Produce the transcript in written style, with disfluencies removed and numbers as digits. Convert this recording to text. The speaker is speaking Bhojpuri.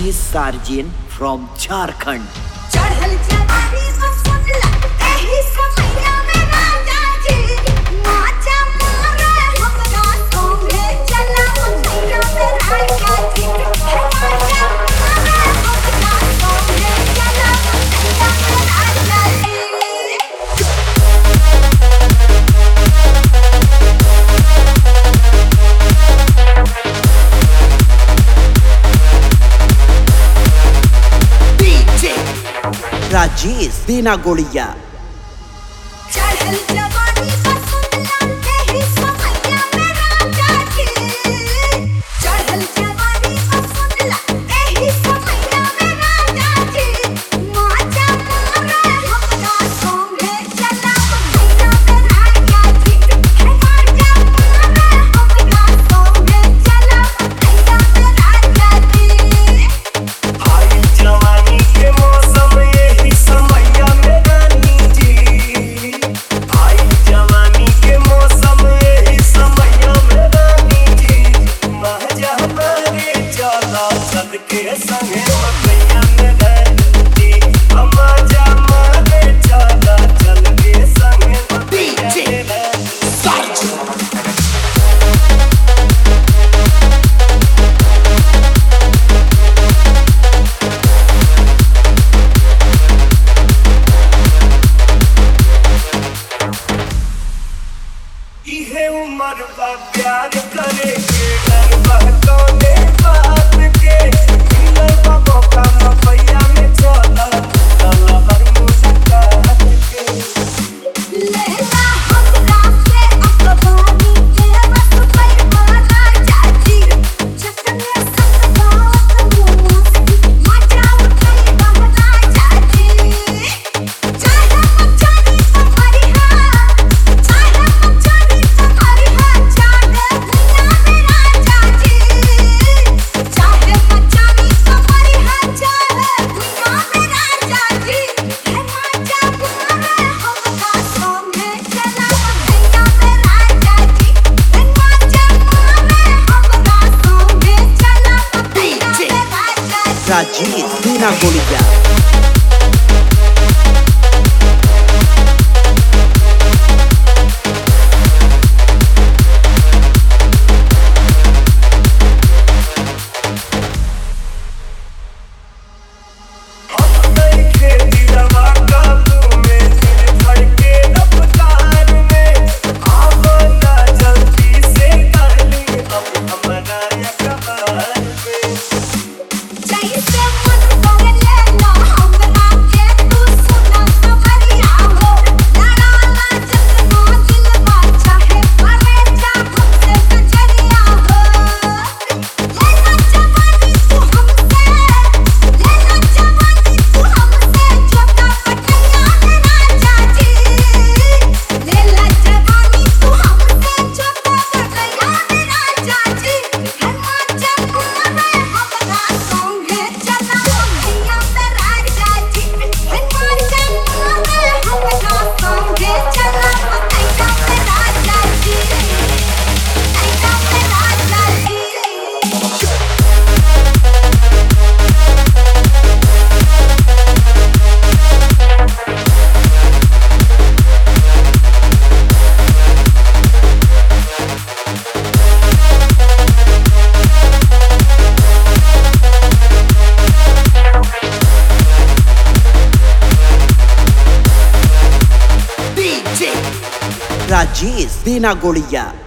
DJ Sarjan from Jharkhand. चढ़ल जवानी बसुला एही समैया में राजा जी माचा मारे हमरा संगे चला मैया में राजा जी माचा मारे हमरा संगे चला मैया में राजा जी। राजेश देना गोलिया। चढ़ल जवानी बसुला एही समैया में राजा जी चढ़ल जवानी बसुला एही समैया में राजा जी माचा मारे हमरा संगे चला मैया में राजा जी माचा मारे हमरा संगे चला मैया में राजा जी। आई जवानी के मौसम यही समैया में रानी जी। आई जवानी के मौसम यही समैया में रानी जी। महजा हमारे चला चल के संगे मैया में रानी जी। महजा हमारे चला चल के संगे मैया में रानी जी। इहे उम्र बा प्यार करे के डर बा कौने बात के मिलल बा मौका मपैया में चला चला हर मुलाकात के। लेला हमरा से अखबारी के बस पर राजा जी जतने सतगावत मस्ती मजा उठाई राजा जी चाहे मचानी तुम्हारी हां चाहे मचानी तुम्हारी हां चाहे दुनिया में राजा जी चाहे मचानी तुम्हारी हां चाहे दुनिया में राजा जी है मजा मारे हमरा संगे चला मैया में राजा जी है मजा मारे हमरा संगे चला मैया में राजा जी। राजेश देना गोलिया। अब नहीं खेती रवा काबू में दिल धड़के रफ्तार में। अब ना जल्दी से डाली अब हमारा अखबार में। जैसे मन करे लेला हमरा के तू सुना सवरिया हो लड़ाला जतना दिलवा चाहे परे जा हमसे कजरिया हो लेला जवानी तू हमसे लेला जवानी तू हमसे जोता पटैया में राजा जी लेला जवानी तू हमसे जोता पटैया में राजा जी है मजा मारे हमरा संगे चला मैया में राजा जी है मजा मारे हमरा संगे चला मैया में राजा जी मैया में राजा जी। राजेश देना गोलिया।